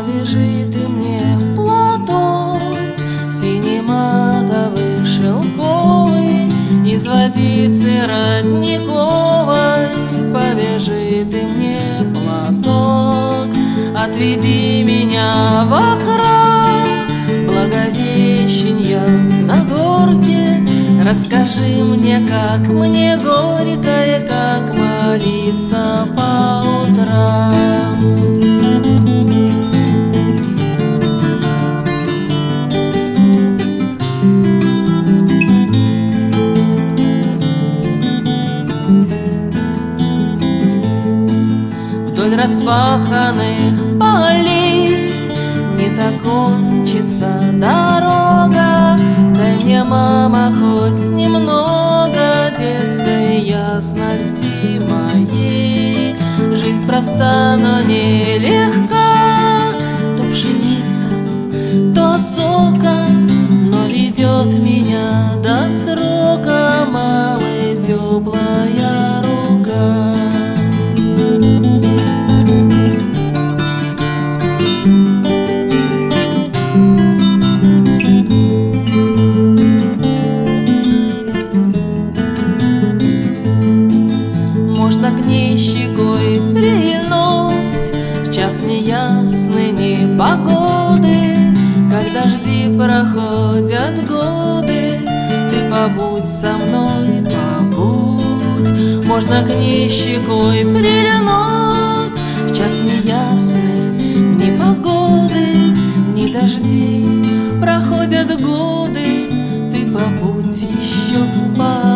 повяжи ты мне платок сине-матовый, шелковый, из водицы родниковой. Повяжи ты мне платок, отведи меня во храм Благовещенья на горке. Расскажи мне, как мне горько и как молиться по утрам. Вдоль распаханных полей не закончится дорога. Дай мне, мама, хоть немного детской ясности моей. Жизнь проста, но нелегка, то пшеница, то сока, но ведет меня до срока мамы теплая рука. Можно к ней щекой прильнуть в час неясной непогоды, как дожди проходят годы. Ты побудь со мной, побудь. Можно к ней щекой прильнуть в час неясной непогоды, ни дожди проходят годы. Ты побудь еще, побудь.